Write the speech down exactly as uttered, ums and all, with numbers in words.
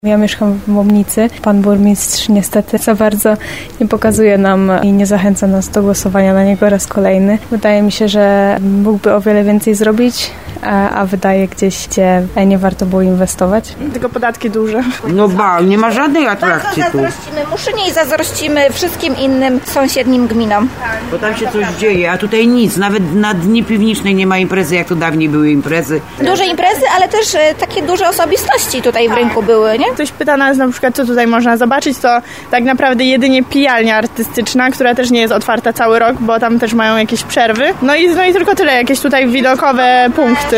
Ja mieszkam w Łomnicy. Pan burmistrz niestety za bardzo nie pokazuje nam i nie zachęca nas do głosowania na niego raz kolejny. Wydaje mi się, że mógłby o wiele więcej zrobić, a, a wydaje gdzieś, gdzie nie warto było inwestować. Tylko podatki duże. No ba, nie ma żadnej atrakcji tu. Zazdrościmy Muszynie i zazdrościmy wszystkim innym sąsiednim gminom. Bo tam się coś dzieje, a tutaj nic. Nawet na Dni Piwnicznej nie ma imprezy, jak to dawniej były imprezy. Duże imprezy, ale też e, takie duże osobistości tutaj w rynku były, nie? Ktoś pyta nas na przykład, co tutaj można zobaczyć, to tak naprawdę jedynie pijalnia artystyczna, która też nie jest otwarta cały rok, bo tam też mają jakieś przerwy. No i, no i tylko tyle, jakieś tutaj widokowe punkty.